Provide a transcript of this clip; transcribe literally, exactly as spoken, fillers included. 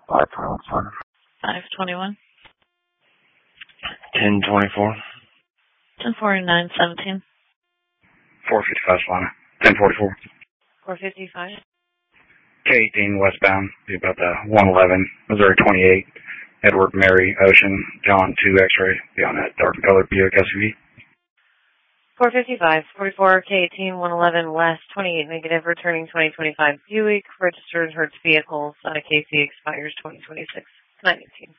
five twenty-one, five. five twenty-one. ten twenty-four. ten forty-nine, seventeen. four fifty-five, Solana. ten forty-four. four fifty-five. K eighteen westbound, be about the one eleven, Missouri twenty-eight, Edward Mary Ocean, John two X-ray, be on that dark colored Buick S U V. four fifty-five, forty-four, K eighteen, one eleven west, twenty-eight negative, returning twenty twenty-five Buick, registered Hertz vehicles, uh, K C expires twenty twenty-six. nine eighteen.